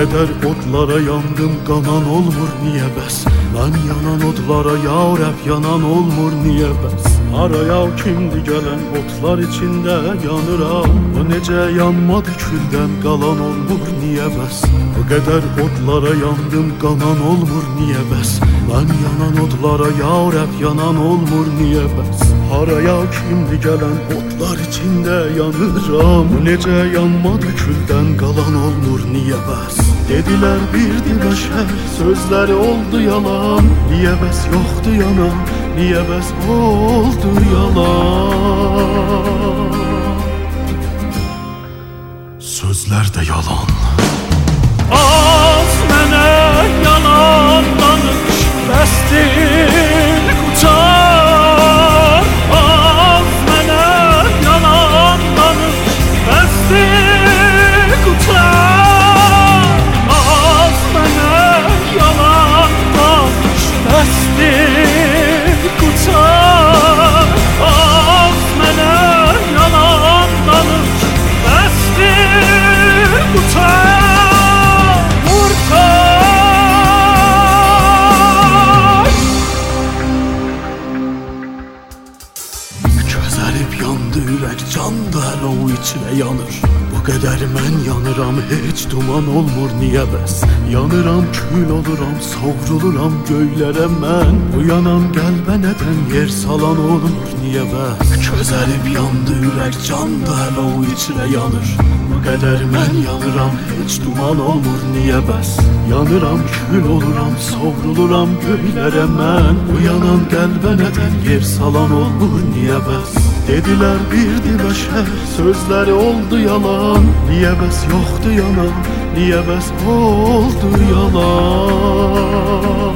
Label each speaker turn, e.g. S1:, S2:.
S1: qədər odlara yandım, qanan olmur niyə bəs? Mən yanan odlara ya Rəbb yanan olmur niyə bəs? Araya kimdi gələn otlar içində yanıram, o necə yanmadı küldən qalan olmur niyə bəs? O qədər odlara yandım, qanan olmur niyə bəs? Mən yanan odlara ya Rəbb yanan olmur niyə bəs? Araya kimdi gələn otlar içində yanıram, o necə yanmadı küldən qalan olmur niyə bəs? Dedilər birdi bəşər, sözləri oldu yalan, niyə bəs yoxdu yanan, niyə bəs oldu yalan? Sözlər də yalan.
S2: Az mənə yalan danış, bəsdir qutar. Az mənə yalan danış, bəsdir qutar. Az mənə yalan danış, bəsdir qutar. Az mənə yalan danış, bəsdir qutar.
S1: Közərib yandı ürək, can da hələ o içinə yanır. Bu qədər mən yanıram, heç duman olmur niyə bəs? Yanıram, kül oluram, sovruluram göylərə mən. Bu yanan qəlbə nədən yer salan olmur niyə bəs? Közərib yandı ürək, can da hələ o içinə yanır. Bu qədər mən yanıram, heç duman olmur niyə bəs? Yanıram, kül oluram, sovruluram göylərə mən. Bu yanan qəlbə nədən yer salan olmur niyə bəs? Dedilər birdi bəşər, sözləri oldu yalan, niyə bəs yoxdu yanan, niyə bəs oldu yalan?